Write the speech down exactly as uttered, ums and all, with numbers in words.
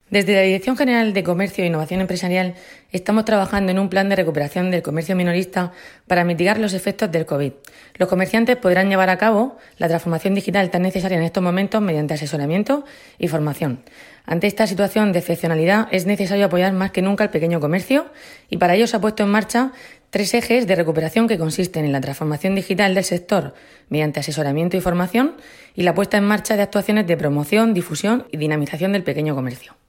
Desde la Dirección General de Comercio e Innovación Empresarial estamos trabajando en un plan de recuperación del comercio minorista para mitigar los efectos del COVID. Los comerciantes podrán llevar a cabo la transformación digital tan necesaria en estos momentos mediante asesoramiento y formación. Ante esta situación de excepcionalidad es necesario apoyar más que nunca al pequeño comercio y para ello se ha puesto en marcha tres ejes de recuperación que consisten en la transformación digital del sector mediante asesoramiento y formación y la puesta en marcha de actuaciones de promoción, difusión y dinamización del pequeño comercio.